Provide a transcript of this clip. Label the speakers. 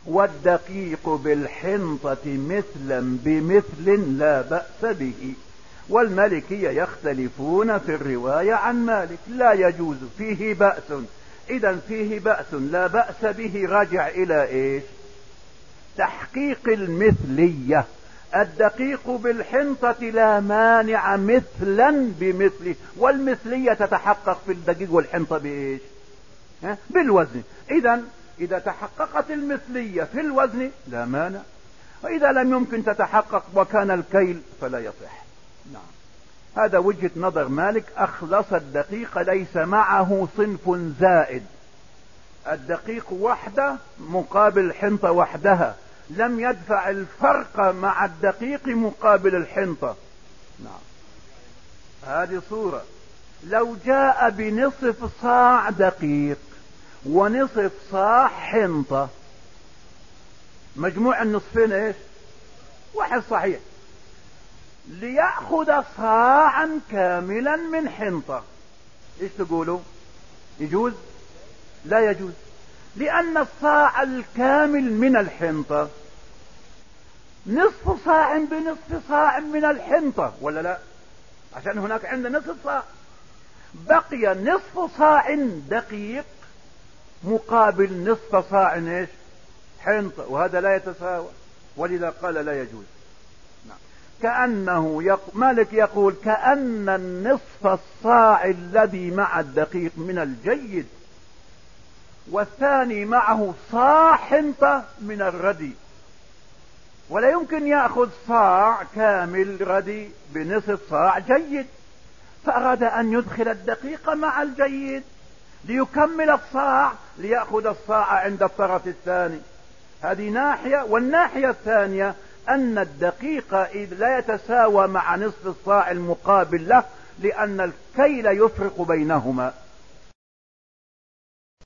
Speaker 1: والدقيق بالحنطة مثلا بمثل لا بأس به. والمالكية يختلفون في الرواية عن مالك، لا يجوز فيه بأس. إذا فيه بأس لا بأس به راجع إلى إيش؟ تحقيق المثلية. الدقيق بالحنطة لا مانع مثلا بمثله، والمثلية تتحقق في الدقيق والحنطة بإيش؟ بالوزن. إذا تحققت المثلية في الوزن لا مانع، وإذا لم يمكن تتحقق وكان الكيل فلا يصح. نعم، هذا وجهة نظر مالك. أخلص الدقيق ليس معه صنف زائد، الدقيق وحده مقابل الحنطة وحدها، لم يدفع الفرق مع الدقيق مقابل الحنطة. نعم، هذه صورة. لو جاء بنصف صاع دقيق ونصف صاع حنطة، مجموع النصفين ايش؟ واحد صحيح. ليأخذ صاعا كاملا من حنطة، ايش تقولوا؟ يجوز؟ لا يجوز، لأن الصاع الكامل من الحنطة نصف صاع بنصف صاع من الحنطة، ولا لا؟ عشان هناك عندنا نصف صاع، بقي نصف صاع دقيق مقابل نصف صاع ايش؟ حنطة، وهذا لا يتساوى، ولذا قال لا يجوز. نعم. كأنه مالك يقول كأن النصف الصاع الذي مع الدقيق من الجيد، والثاني معه صاع حنطة من الردي، ولا يمكن يأخذ صاع كامل ردي بنصف صاع جيد، فأراد أن يدخل الدقيق مع الجيد ليكمل الصاع، ليأخذ الصاع عند الطرف الثاني. هذه ناحية. والناحية الثانية أن الدقيق إذ لا يتساوى مع نصف الصاع المقابل له، لأن الكيل يفرق بينهما.